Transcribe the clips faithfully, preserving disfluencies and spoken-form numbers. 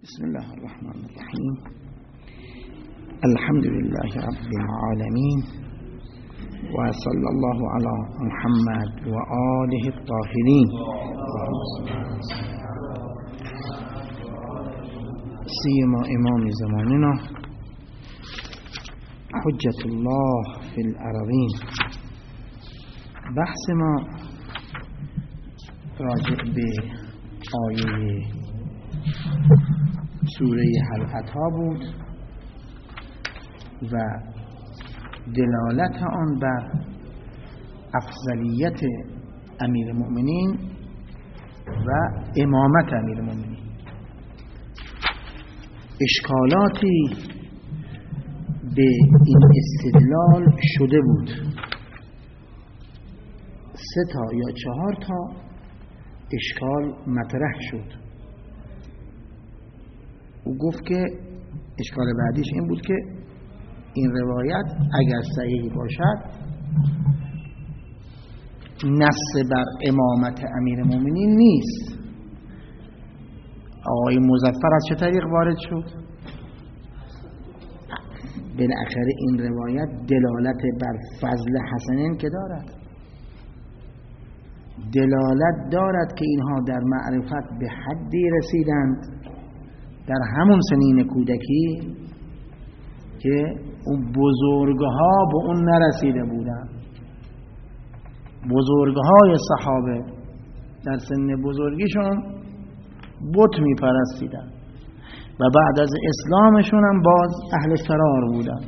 بسم الله الرحمن الرحیم. الحمد لله رب العالمین و صلی الله علی محمد و آله الطاهرین. سیما امام زماننا حجت الله فی الارضین. بحث ما راجع به آیه سوره حلقت ها بود و دلالت آن بر افضلیت امیر المؤمنین و امامت امیر المؤمنین. اشکالاتی به این استدلال شده بود، سه تا یا چهار تا اشکال مطرح شد. او گفت که اشکال بعدیش این بود که این روایت اگر صحیح باشد نص بر امامت امیر المؤمنین نیست. آقای مظفر از چه طریق وارد شد؟ بالاخره این روایت دلالت بر فضل حسنین که دارد، دلالت دارد که اینها در معرفت به حدی رسیدند در همون سنین کودکی که اون بزرگها به اون نرسیده بودن. بزرگهای صحابه در سن بزرگیشون بت می پرستیدن و بعد از اسلامشون هم باز اهل فرار بودن.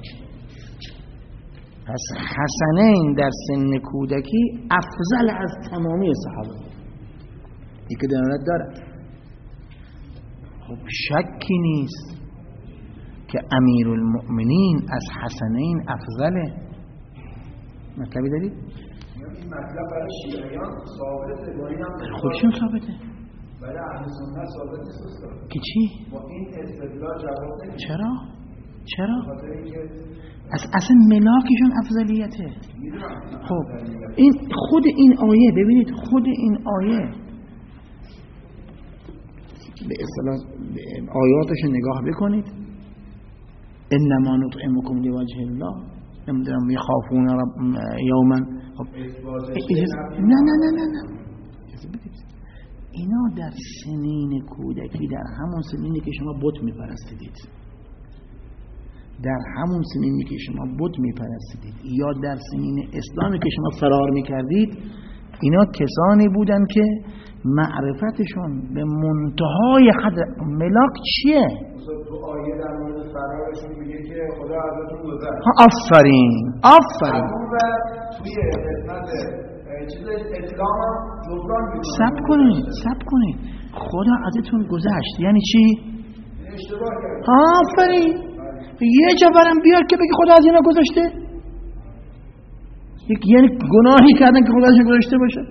پس حسنین در سن کودکی افضل از تمامی صحابه. این که دلالت دارد. خب شکی نیست که امیر المؤمنین از حسنین افضله. مطلبی دارید؟ این مطلب برای شیعیان ثابته، با این هم خب چون ثابته؟ برای اهل سنت ثابت نیست که چی؟ با این استدلال جواب نمیده. چرا؟ چرا؟ خاطر اینکه از اصلا ملاکشون افضلیته. خب این خود این آیه، ببینید خود این آیه به اصطلاح آیاتش نگاه بکنید. انما نطعمکم لوجه الله نمیدونم یخافون رب یوما. نه نه نه نه نه اینا در سنین کودکی، در همون سنینی که شما بت میپرستیدید، در همون سنینی که شما بت میپرستیدید یا در سنین اسلامی که شما فرار میکردید، اینا کسانی بودن که معرفتشون به منتهای حد ملاک چیه؟ تو آیه در مورد فرارشون میگه که خدا ازتون گذشت. آفرین آفرین. و توی قسمت چیز اسلام هم جبران میکنه. صبر کنید صبر کنید خدا ازتون گذشت یعنی چی؟ اشتباه کرد. آفرین. یه جا برم بیار که بگی خدا از اینا گذاشته؟ یعنی گناهی کردن که خدا ازشون گذاشته باشه؟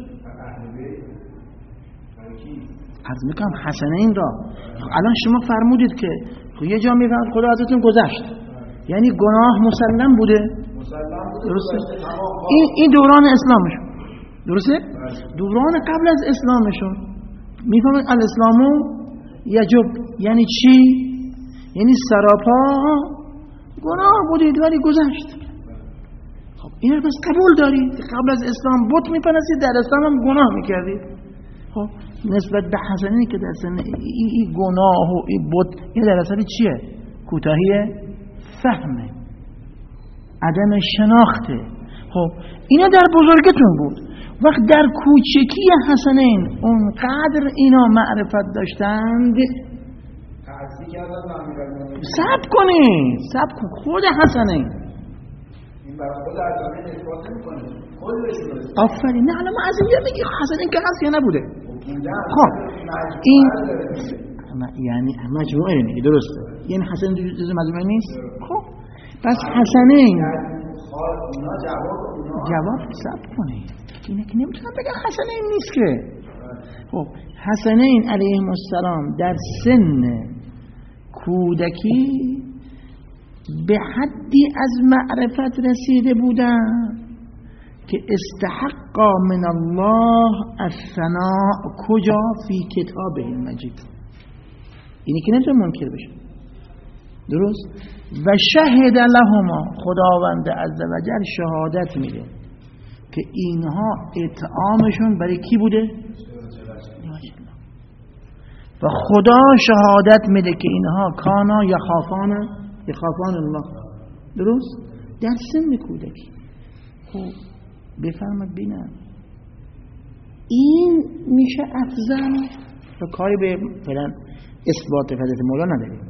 عرض میکنم حسنین را الان شما فرمودید که یه جا میفرمود خدا ازتون گذشت، یعنی گناه مسلم بوده. درسته؟ این این دوران اسلامشون، درسته؟ دوران قبل از اسلامشون میفهمید الاسلامو یجب یعنی چی؟ یعنی سراپا گناه بودید ولی گذشت. خب این رو بس قبول دارید که قبل از اسلام بت میپرستید، در اسلام هم گناه میکردید. خب نسبت به حسنینی که در سن ای, ای گناه و ای بت، این در اصل چیه؟ کوتاهی فهمه، عدم شناخته. خب اینا در بزرگتون بود. وقت در کوچکی حسنین اونقدر اینا معرفت داشتند. صبر کنید صبر کن خود حسنین این برای خود حسنین اثبات نمی‌کنه. آفرین. نه الان ما از این میگی حسنین که هست یا نبوده. خب این یعنی مجموعه میگه، درسته؟ یعنی حسنین جزء مجموعه نیست. خب پس حسنین جواب صبر کنید. اینه که نمیتونم بگم حسنین نیست که. خب حسنین علیه السلام در سن کودکی به حدی از معرفت رسیده بودن که استحقا من الله الثناء کجا؟ فی کتابه المجید. اینی که نمیتونه منکر بشه. درست؟ و شهد لهما، خداوند عزوجل شهادت میده که اینها اطعامشون برای کی بوده؟ و خدا شهادت میده که اینها کانا یخافان یخافان الله. درست؟ در سن کودکی. خب بفرماد بینم این میشه افضل و کاری به فعلا اثبات فضیلت مولا نداریم.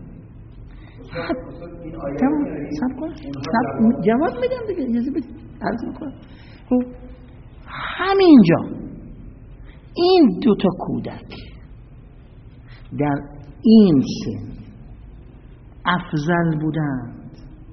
تمام سب کن سب جواب میدم دیگه، اجازه بدید عرض میکنم. خب همینجا این دو تا کودک در این سن افضل بودند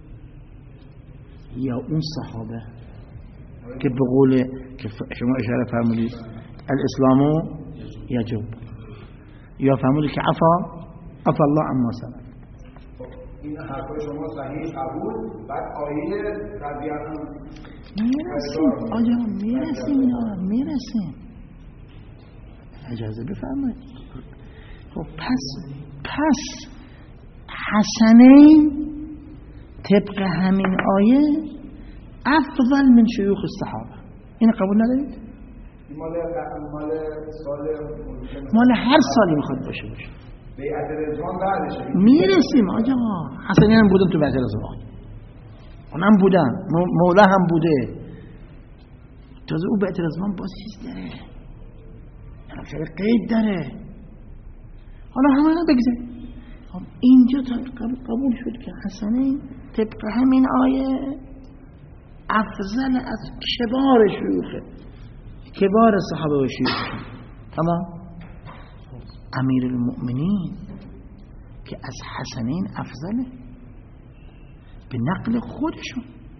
یا اون صحابه که به قول که شما اشاره فرمودید الاسلامو یجب، یا فرمودید که عفا عفا الله عما سلف. این حرفای شما صحیح قبول. بعد آیه قضیه‌تون میرسیم آجا میرسیم یا میرسیم اجازه بفرمایید. خب پس پس حسنین طبق همین آیه افضل من شیوخ الصحابه. این قبول ندارید؟ مال مال سال مال هر سالی میخواد باشه باشه بیعت رضوان بعدشه. میرسیم آجا. حسنین هم بودن تو بیعت رضوان، اونم بودن، مولا هم بوده. تازه او بیعت رضوان باز چیز داره، شاید قید داره. حالا همه اینا بگذاریم. خب اینجا قبول شد که حسنین طبق همین آیه افضل از کبار شیوخه، کبار صحابه و شیوخه. تمام. امیر المؤمنین که از حسنین افضله به نقل خودشون.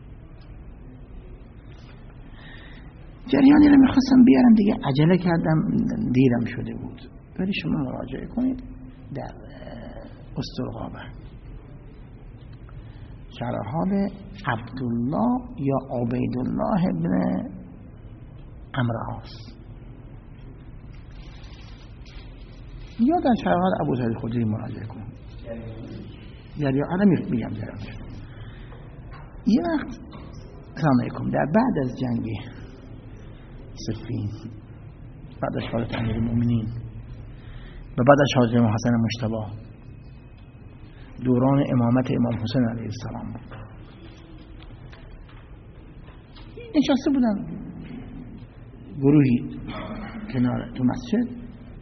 جریانی رو میخواستم بیارم دیگه، عجله کردم دیرم شده بود، ولی شما مراجعه کنید در استرقابه شرح حال عبدالله یا عبیدالله ابن عمرو عاص، یا در شرح حال ابو سعید خدری مراجعه کنید. یعنی الان میگم جرم یه وقت سلام علیکم در بعد از جنگ صفین، بعد از شهادت امیر المؤمنین و بعد از شهادت امام حسن مجتبی، دوران امامت امام حسین علیه السلام بود. نشسته بودن گروهی کنار تو مسجد،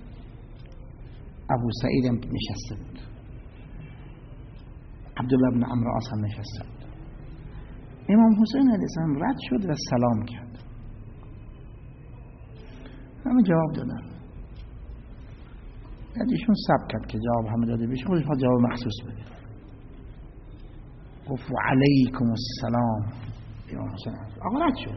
ابو سعید هم نشسته بود، عبدالله بن عمرو عاص هم نشسته بود. امام حسین علیه السلام رد شد و سلام کرد. همه جواب دادن. بعد ایشون سب کرد که جواب همه داده بشه، خودش خواهد جواب مخصوص بده. گفت و علیکم السلام. امام حسین آقا رد شد.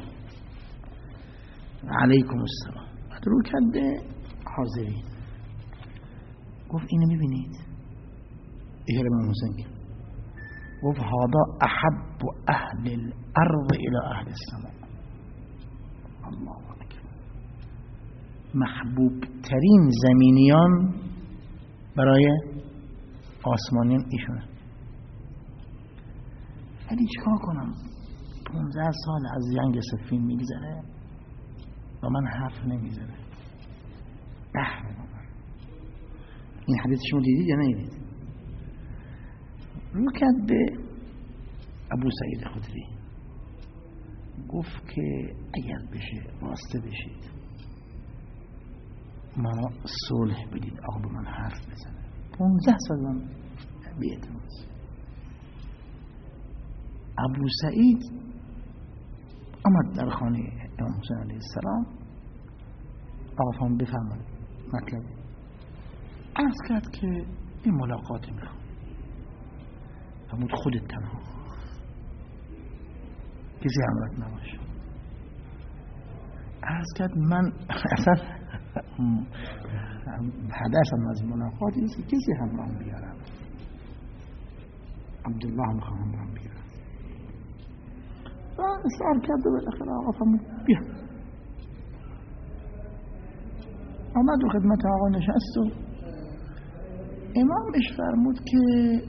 علیکم السلام. بعد رو کرده حاضرین. گفت اینو میبینید؟ اشاره امام حسین کرد. گفت هذا احب اهل الارض الى اهل السماء. الله اکبر. محبوب ترین زمینیان برای آسمانیان ایشونه. ولی چیکار کنم؟ پونزده سال از جنگ صفین میگذره و من حرف نمیزنه. بحر من. این حدیث شما دیدید یا ندیدید؟ رو کرد به ابو سعید خدری، گفت که اگر بشه واسطه بشید ما صلح بدید، آقا به من حرف بزنه. پونزده سال من بی‌اعتماد. ابو سعید آمد در خانه امام حسین علیه السلام. آقا فهم بفرمایید مطلب. عرض کرد که این ملاقات میخوام. فرمود خودت تنها، کسی همراهت نباشه. عرض کرد من اصلا هدفم از ملاقات این است که کسی همراهم بیارم. عبدالله میخوام همراهم بیارم. و اصرار کرد و بالاخره آقا فرمود بیا. آمد و خدمت آقا نشست و امامش فرمود که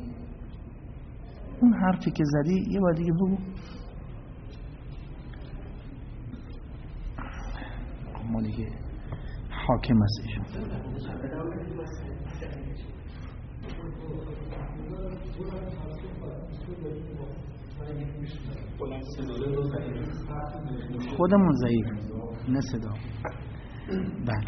اون حرفی که زدی یه بار دیگه بگو. ما دیگه حاکم است ایشون. خودمون ضعیف نه صدا. بله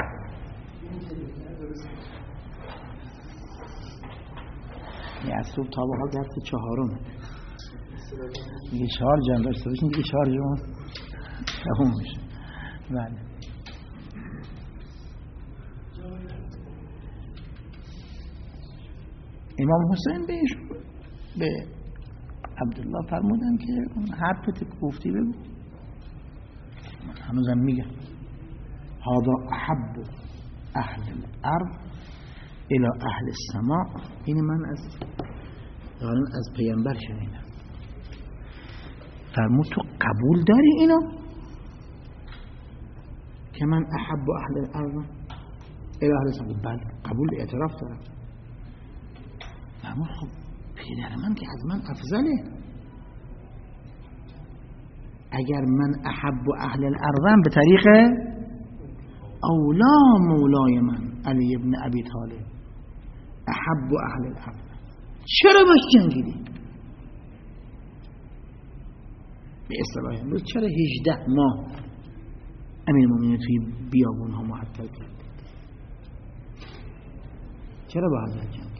یه از صبح تا به حال درس چهارم دیگه چهار جمع داشته باشین دیگه چهار جمع تموم میشه. بله امام حسین به ایشون به عبدالله فرمودن که حرفت گفتی بگو. هنوزم میگم هذا احب اهل الارض الى اهل السماء. این من از دارم از پیامبر شنیدم. فرمود تو قبول داری اینو که من احب اهل الارض الى اهل السماء؟ بله قبول اعتراف دارم. فرمود خب پدر من که از من افضله. اگر من احب اهل الارض به طریق اولا مولای من علی ابن ابی طالب احب اهل الارض، چرا باش جنگیدی؟ به اصطلاح امروز چرا هجده ماه امیر المؤمنین توی بیابون ها معطل کرد؟ چرا با حضرت جنگید؟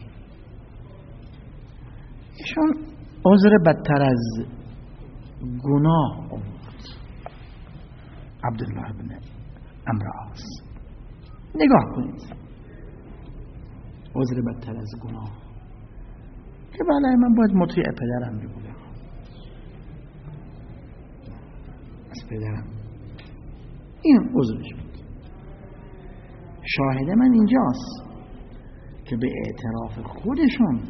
ایشون عذر بدتر از گناه آورد. عبدالله بن عمرو عاص نگاه کنید، عذر بدتر از گناه که بله من باید مطیع پدرم بودم، از پدرم این عذرش بود. شاهد من اینجاست که به اعتراف خودشون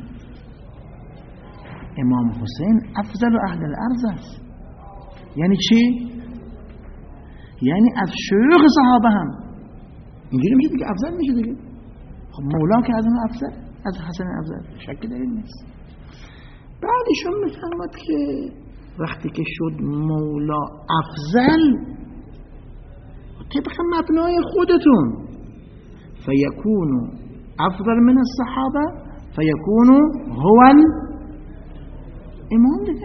امام حسین افضل اهل الارض است. یعنی چی؟ یعنی از شیوخ صحابه هم اینجوری میشه دیگه، افضل میشه دیگه. خب مولا که از اون افضل، از حسن افضل، شکی در این نیست. بعدشون میفرماد که وقتی که شد مولا افضل طبق مبنای خودتون فیکونو افضل من الصحابه فیکونو هو امام دیگه.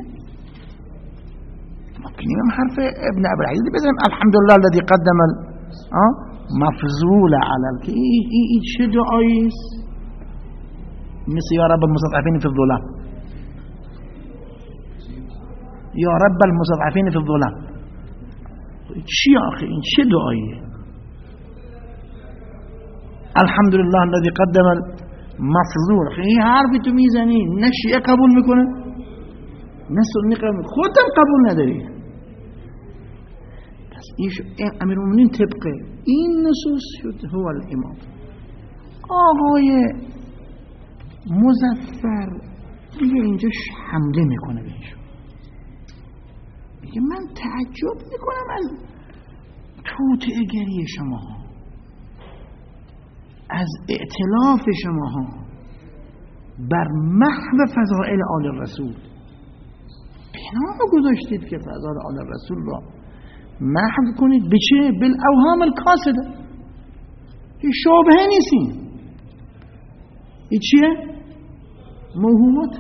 ممکنیم هم حرف ابن ابراهیم بزنیم الحمدلله الذي قدم مفضول على که این چه دعایی است؟ مثل یا رب المستضعفین فی الظلام، یا رب المستضعفین فی الظلام، چی آخه این چه دعاییه؟ الحمدلله الذي قدم مفضول، این حرفی تو میزنی نه شیعه قبول میکنه نه سنی قبول، خودم قبول نداری. پس این امیرالمومنین طبق این نصوص شد هو الامام. آقای مظفر دیگه اینجا حمله میکنه بهشون، میگه من تعجب میکنم از توطئه گری شما ها، از ائتلاف شما ها بر محو فضائل آل الرسول. بنا گذاشتید که فضائل آل الرسول را محو کنید به چه؟ بالاوهام الکاسده. این شبهه نیستین، این چیه؟ موهومات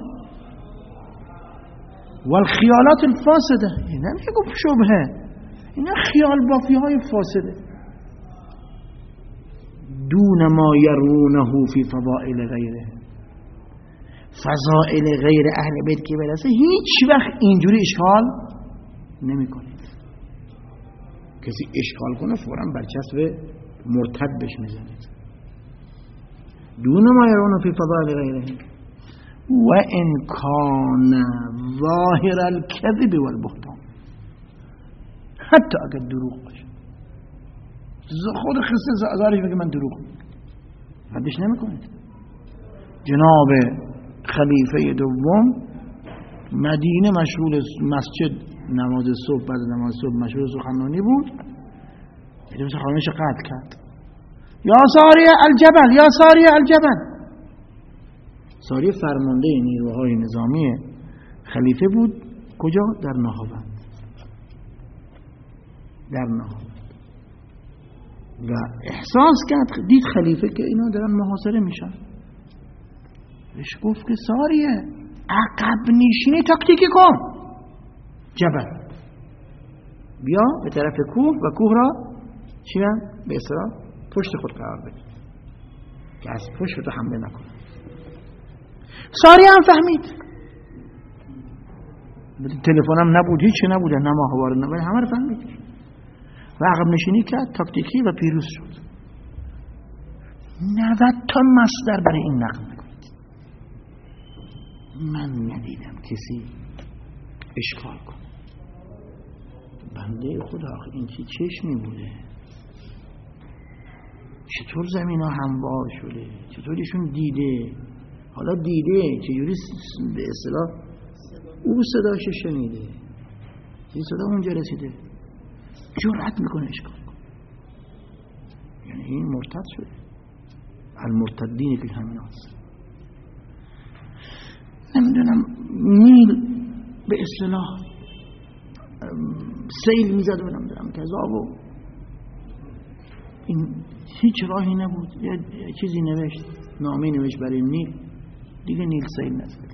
والخیالات الفاسده. این نمیشه گفت شبهه، اینا خیال بافی های فاسده. دون ما یرونه فی فضائل غیره، فضائل غیر اهل بیت که برسه هیچ وقت اینجوری اشکال نمی کنید. کسی اشکال کنه فوراً برچسب مرتد بهش میزنید. دون ما یرونه فی فضائل غیره و ان کان ظاهر الکذب والبهتان، حتی اگر دروغ باشه. خود خسته ظاهرش بگه من دروغ ردش نمی کنید. جناب خلیفه دوم مدینه مشغول مسجد نماز صبح، بعد نماز صبح مشغول سخنرانی بود، یه سخنرانیش قطع کرد. یا ساری الجبل یا ساری الجبل، ساری فرمانده نیروهای نظامی خلیفه بود. کجا؟ در نهاوند. در نهاوند و احساس کرد، دید خلیفه که اینا دارن محاصره میشن، بهش گفت که ساریه عقب نشینی تاکتیکی کن، جبل بیا به طرف کوه و کوه را چی هم؟ به اصطلاح پشت خود قرار بده که از پشت تو حمله نکنه. ساری هم فهمید، تلفن هم نبود، هیچی نبود، نه ماهواره نبود، همه رو فهمید و عقب نشینی کرد تاکتیکی و پیروز شد. نود تا مصدر برای این نقل میکنید. من ندیدم کسی اشکال کنه. بنده خدا این چی چشمی بوده؟ چطور زمین ها هموار شده؟ چطور ایشون دیده؟ حالا دیده چجوری به اصطلاح او صداش شنیده؟ این صدا اونجا رسیده، جرأت میکنه اشکال کنه. یعنی این مرتد شده. المرتدین که همین هست. نمیدونم نیل به اصطلاح سیل میزد و نمیدونم کذا و این هیچ راهی نبود. یه چیزی نوشت، نامه نوشت برای نیل، دیگه نیل سیل نزد،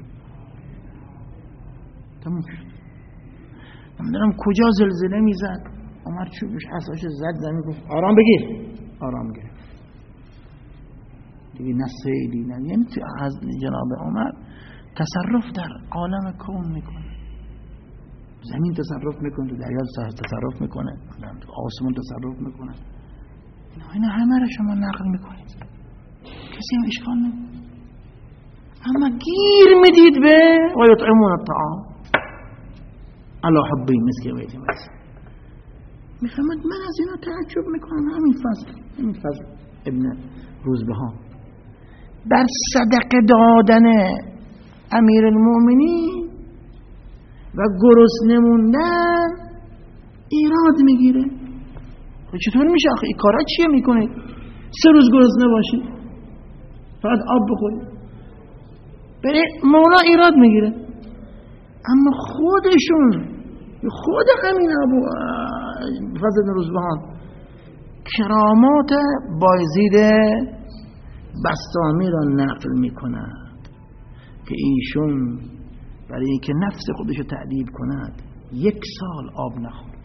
تموم شد. نمیدونم کجا زلزله میزد، عمر چوبش حساش زد زمین، گفت آرام بگیر، آرام گرفت دیگه. نه سیلی نه، یعنی از جناب عمر تصرف در عالم کون میکنه. زمین تصرف میکنه، تو دریا تصرف میکنه، تو آسمان تصرف میکنه. اینا همه را شما نقل میکنید، کسی هم اشکال نمیکنه. اما گیر میدید به و یطعمون الطعام علی حبه مسکین و یتیم و اسیر. میفهمد من از اینا تعجب میکنم. همین فضل همین فضل ابن روزبهان بر صدقه دادن امیر المؤمنین و گرسنه موندن ایراد میگیره. چطور میشه آخه این کارا چیه میکنید؟ سه روز گرسنه باشید فقط آب بخورید، برای مولا ایراد میگیره. اما خودشون خود همین ابو فضل روزبهان کرامات بایزید بسطامی را نقل میکند که ایشون برای اینکه نفس خودش رو تعذیب کند یک سال آب نخورد.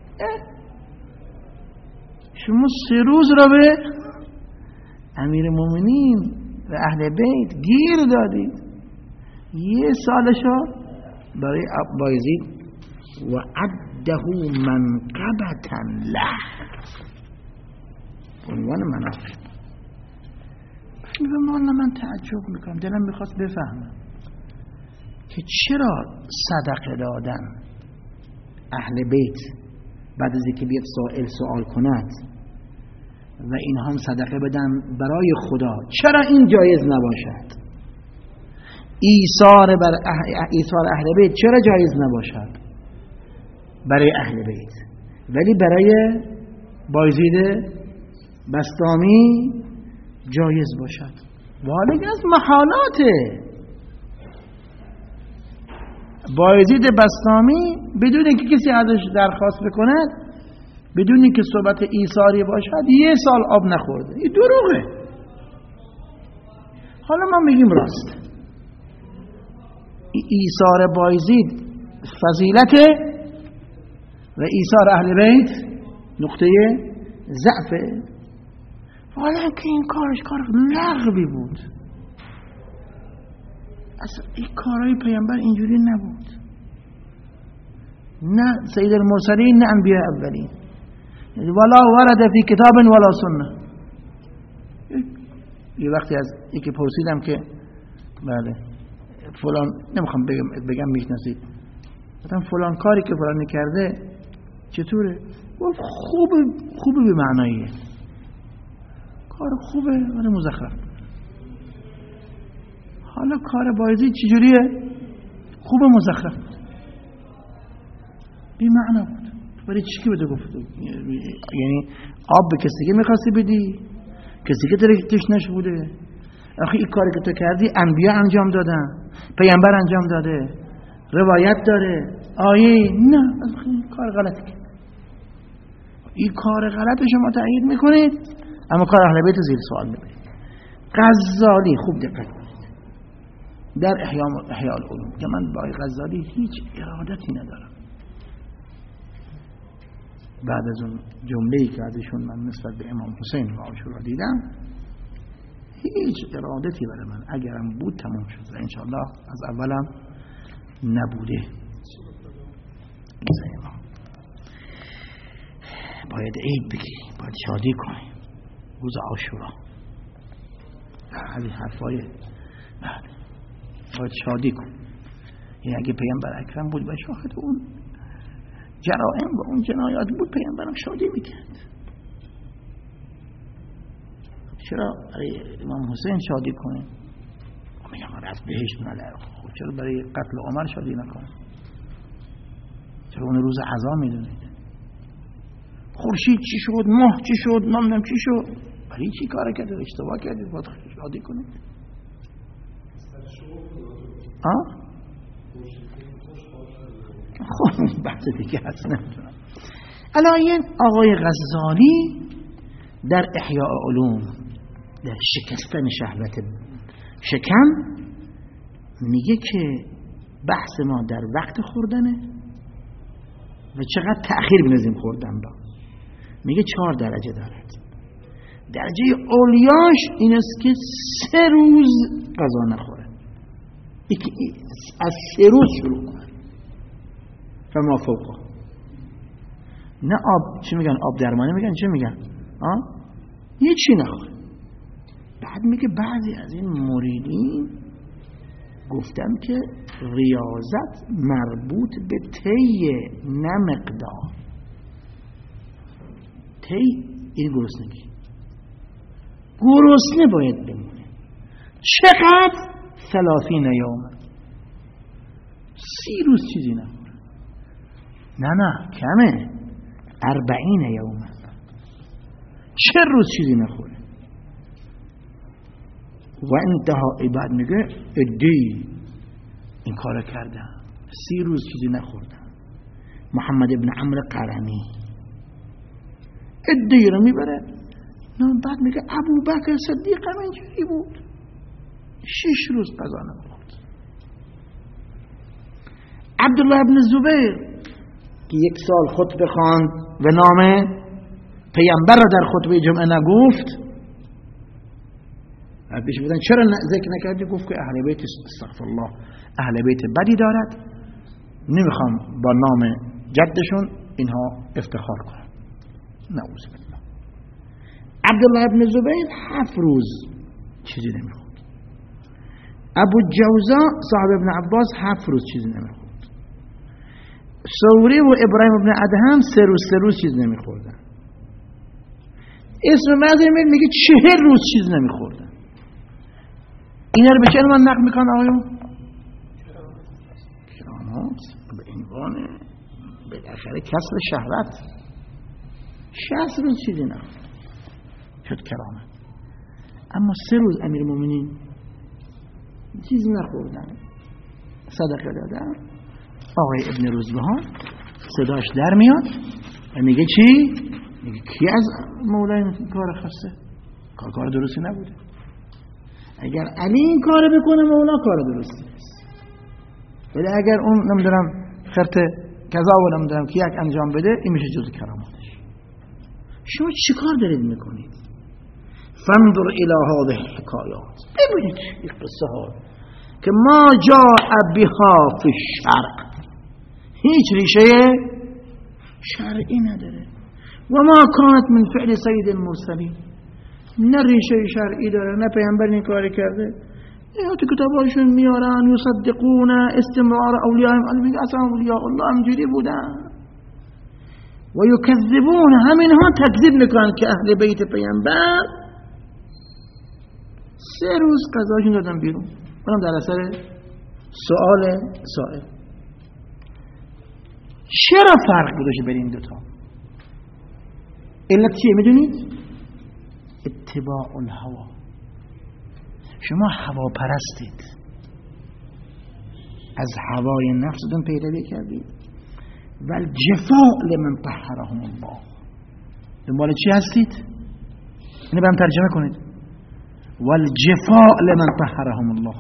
شما سه روز را به امیر مومنین و اهل بیت گیر دادید، یه سالشو برای بایزید و عده منقبتا له عنوان مناقب. والا من تعجب میکنم، دلم میخواست بفهمم که چرا صدقه دادن اهل بیت بعد از اینکه بیاد سائل سوال کند و اینها هم صدقه بدن برای خدا، چرا این جایز نباشد؟ ایثار بر اح... ایثار اهل بیت چرا جایز نباشد برای اهل بیت، ولی برای بایزید بسطامی جایز باشد؟ والا از محالاته. بایزید بسطامی بدون اینکه کسی ازش درخواست بکنه، بدون اینکه صحبت ایثاری باشد، یه سال آب نخورده. این دروغه. حالا ما میگیم راست. ایثار بایزید فضیلته و ایثار اهل بیت نقطه ضعفه. حالا که این کارش کار لغوی بود، اصلا این کارهای پیامبر اینجوری نبود، نه سید المرسلین نه انبیاء اولین. ولا ورد فی کتاب ولا سنه. یه وقتی از یکی پرسیدم که بله فلان، نمیخوام بگم بگم میشناسید، گفتم فلان کاری که فلان کرده چطوره؟ گفت خوبه، خوبه به معناییه، کار خوبه ولی مزخرف. حالا کار بایزید چجوریه؟ خوبه مزخرف بود، بی معنا بود. برای چی که بده گفت؟ یعنی آب به کسی که میخواستی بدی، کسی که تشنش بوده، آخه این کاری که تو کردی انبیا انجام دادن، پیامبر انجام داده، روایت داره، آیه. نه این کار غلطی کرد. این کار غلط شما تایید میکنید اما کار اهل بیت زیر سوال میبرید. غزالی خوب دقت کنید در احیاء احیاء العلوم که من با غزالی هیچ ارادتی ندارم. بعد از اون جمله‌ای که ازشون من نسبت به امام حسین و عاشورا دیدم هیچ ارادتی برای من اگرم بود تمام شد و انشاءالله از اولم نبوده. باید عید بگی، باید شادی کنی روز عاشورا. این حرفای بله باید شادی کن. یعنی اگه پیامبر اکرم بود و شاهد اون جرائم و اون جنایات بود پیامبرم شادی میکرد. چرا برای امام حسین شادی کنیم؟ میگم از بهشت نلر. خب چرا برای قتل عمر شادی نکنیم؟ چرا اون روز عزا میدونید؟ خورشید چی شد، ماه چی شد، نمیدونم چی شد، برای چی کار کردید؟ اشتباه کردید، باید شادی کنید. آه؟ خب بحث دیگه هست نمیدونم. الان آقای غزالی در احیاء علوم در شکستن شهوت شکم میگه که بحث ما در وقت خوردنه و چقدر تأخیر بنظیم خوردن با. میگه چهار درجه دارد. درجه اولیاش این است که سه روز غذا نخوره، از سه روز شروع کنه فما فوقه. نه آب چی میگن، آب درمانی میگن، چی میگن، آه یه چی نخوره. بعد میگه بعضی از این مریدین گفتن که ریاضت مربوط به طی نه مقدار. طی این گرسنگی، گرسنه باید بمونه. چقدر؟ ثلاثین یوم، سی روز چیزی نخوره. نه نه کمه، اربعین یوم، چه روز چیزی نخوره. و انتها بعد میگه ادی این کار کردن، سی روز چیزی نخوردن. محمد ابن عمرو قرنی ادی رو میبره. نه بعد میگه ابو بکر صدیق هم اینجوری بود، شش روز غذا نخورد. عبدالله ابن زبیر که یک سال خطبه خواند و نام پیامبر را در خطبه جمعه نگفت، پیش بودن چرا ذکر نکردی؟ گفت که اهل بیت استغفر الله اهل بیت بدی دارد، نمیخوام با نام جدشون اینها افتخار کنم. نعوذ بالله. عبدالله ابن زبیر هفت روز چیزی نمیخورد. ابو جوزا صاحب ابن عباس هفت روز چیزی نمیخورد. ثوری و ابراهیم ابن ادهم سه روز سه روز چیز نمیخوردن. اسم مذهب میگه چهل روز چیز نمیخوردن. اینا رو به چه عنوان نقل میکنن آقایون؟ کرامات به عنوان بالاخره کسر شهوت. شصت روز چیزی نخورد شد کرامت. اما سه روز امیر مومنین چیزی نخوردن، صدقه دادن. آقای ابن روزبهان صداش در میاد و میگه چی؟ میگه کی از مولای کار خسته؟ کار کار درستی نبوده. اگر علی این کار بکنه مولا کار درستی است، ولی اگر اون نمیدونم خرط کذا و نمیدونم که یک انجام بده این میشه جز کراماتش. شما چی کار دارید میکنید؟ فانظر الی هذه الحکایات، ببینید این قصه ها که ما جاء بها فی الشرع، هیچ ریشه شرعی نداره. و ما کانت من فعل سید المرسلین، نه ریشه شرعی داره نه پیامبر این کاری کرده. اینا تو کتاباشون میارن یصدقون استمرار اولیاءهم، میگه اصلا اولیاء الله همجوری بودن. و یکذبون، همینها تکذیب میکنن که اهل بیت پیامبر سه روز قضاشون دادن بیرون. اونم در اثر سوال سائل. چرا فرق گذاشته بین این دوتا؟ علت چیه میدونید؟ اتباع الهوا. شما هواپرستید، از هوای نفستون پیروی کردید. و الجفاء لمن طهرهم الله، دنبال چی هستید؟ اینو برام ترجمه کنید. و الجفاء لمن طهرهم الله،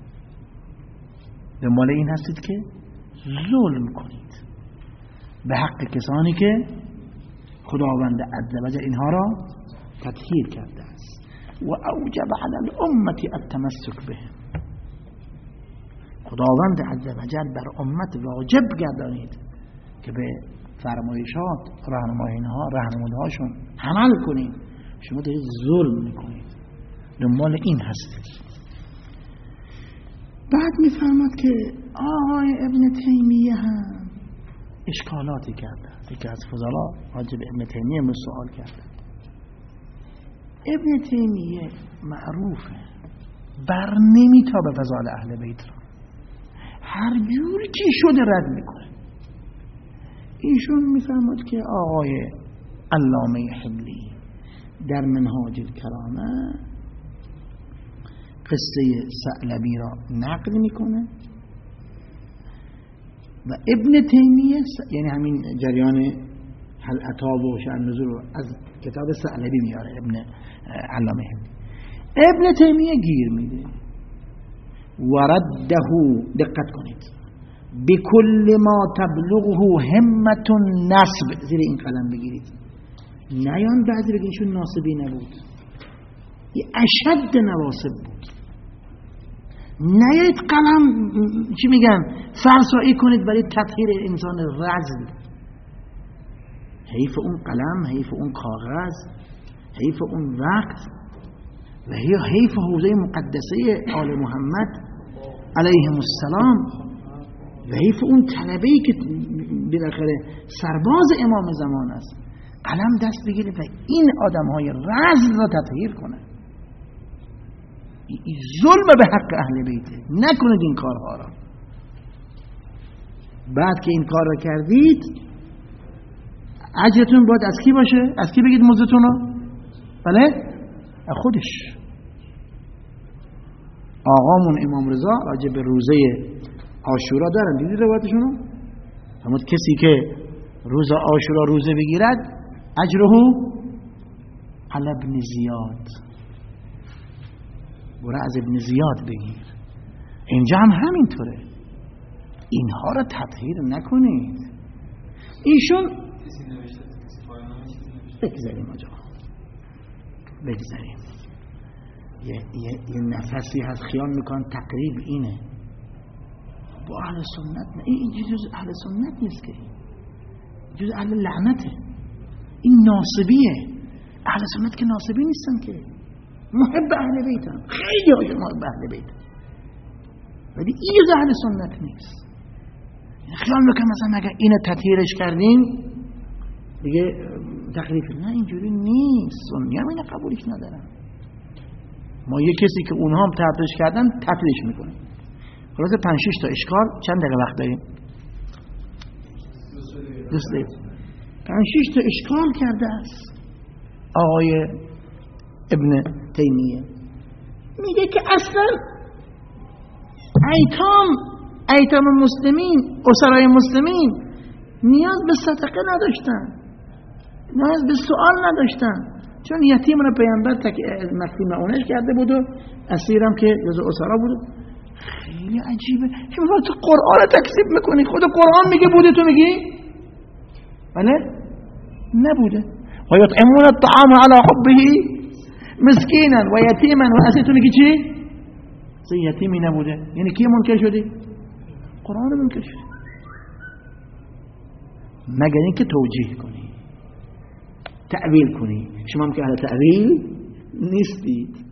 دنبال این هستید که ظلم کنید به حق کسانی که خداوند عزوجل اینها را تطهیر کرده است. و اوجب علی الامه التمسک بهم، خداوند عزوجل بر امت واجب گردانید که به فرمایشات راهنمای اینها راهنمودهاشون عمل کنید. شما دارید ظلم میکنید، دنبال این هستید. بعد میفرماد که آقای ابن تیمیه هم اشکالاتی کرده. یکی از فضلا راجع به ابن تیمیه من سوال کرده. ابن تیمیه معروفه بر نمیتابه فضال اهل بیت را، هر جوری که شده رد میکنه. ایشون میفرماد که آقای علامه حبلی در منهاج الکرامه قصه ثعلبی را نقل میکنه و ابن تیمیه یعنی همین جریان هل اتی و شأن نزول رو از کتاب ثعلبی میاره ابن علامه حبلی. ابن تیمیه گیر میده و رده، دقت کنید، بكل ما تبلغه همت النصب، زیر این قلم بگیرید، نیان بعضی بگیرشون ناصبی نبود، یه اشد نواسب بود. نیایید قلم چی میگن فرسایی کنید برای تطهیر انسان رزل. حیف اون قلم، حیف اون کاغذ، حیف اون وقت و حیف حوزه مقدسه آل محمد علیهم السلام و حیف اون طلبه‌ای که بالاخره سرباز امام زمان است. قلم دست بگیره و این آدم‌های رزل را تطهیر کنه. این ظلم به حق اهل بیته، نکنید این کارها را. بعد که این کار را کردید اجرتون باید از کی باشه؟ از کی بگید موزتون رو؟ بله؟ از خودش. آقامون امام رضا راجع به روزه عاشورا دارن، دیدید روایتشون رو؟ اما کسی که روز عاشورا روزه بگیرد اجره علی ابن زیاد، برو از ابن زیاد بگیر. اینجا هم همینطوره، اینها رو تطهیر نکنید. ایشون بگذاریم آجا بگذاریم یه, یه،, یه نفسی هست خیال میکن تقریب اینه با اهل سنت نه. این جز اهل سنت نیست که، جز اهل لعنته. این ناصبیه. اهل سنت که ناصبی نیستن که، محب اهل بیتن، خیلی هاشون محب اهل بیتن، ولی این جز اهل سنت نیست. خیال میکن مثلا اگر اینو تطهیرش کردیم دیگه تقریب، نه اینجوری نیست. سنی هم اینو قبولش ندارن. ما یه کسی که اونها هم تطهیرش کردن تطهیرش میکنیم. خلاصه پنج شش تا اشکال. چند دقیقه وقت داریم؟ دوست داریم. پنج شش تا اشکال کرده است آقای ابن تیمیه. میگه که اصلا ایتام ایتام مسلمین، اسرای مسلمین نیاز به صدقه نداشتن، نیاز به سوال نداشتن، چون یتیم رو پیامبر تک مخفی معونش کرده بود و اسیرم که جزء اسرا بود. خیلی عجیبه. شما تو قرآن تکذیب میکنی، خود قرآن میگه بوده، تو میگی بله نبوده. و یطعمون الطعام علی حبه مسکینا و یتیما و اسیر، تو میگی چی؟ سه یتیمی نبوده. یعنی کی منکر شدی؟ قرآن منکر شدی، مگر اینکه توجیه کنی، تعویل کنی. شما هم که اهل تعویل نیستید.